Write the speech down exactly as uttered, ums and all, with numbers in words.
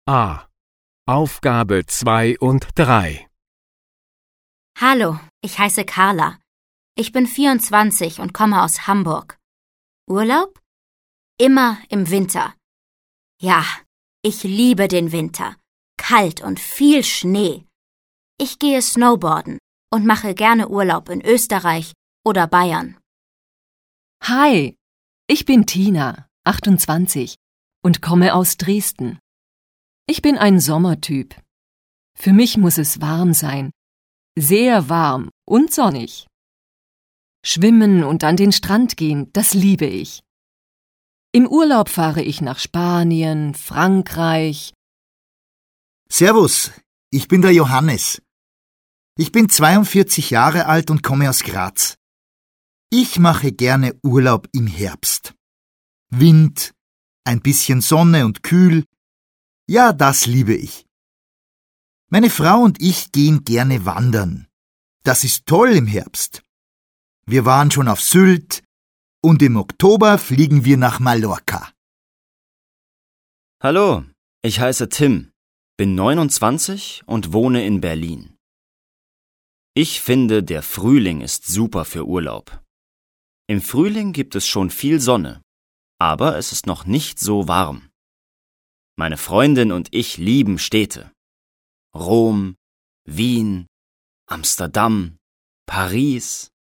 A. Aufgabe zwei und drei. Hallo, ich heiße Carla. Ich bin vierundzwanzig und komme aus Hamburg. Urlaub? Immer im Winter. Ja, ich liebe den Winter. Kalt und viel Schnee. Ich gehe Snowboarden und mache gerne Urlaub in Österreich oder Bayern. Hi, ich bin Tina, achtundzwanzig, und komme aus Dresden. Ich bin ein Sommertyp. Für mich muss es warm sein. Sehr warm und sonnig. Schwimmen und an den Strand gehen, das liebe ich. Im Urlaub fahre ich nach Spanien, Frankreich. Servus, ich bin der Johannes. Ich bin zweiundvierzig Jahre alt und komme aus Graz. Ich mache gerne Urlaub im Herbst. Wind, ein bisschen Sonne und kühl. Ja, das liebe ich. Meine Frau und ich gehen gerne wandern. Das ist toll im Herbst. Wir waren schon auf Sylt und im Oktober fliegen wir nach Mallorca. Hallo, ich heiße Tim, bin neunundzwanzig und wohne in Berlin. Ich finde, der Frühling ist super für Urlaub. Im Frühling gibt es schon viel Sonne, aber es ist noch nicht so warm. Meine Freundin und ich lieben Städte. Rom, Wien, Amsterdam, Paris,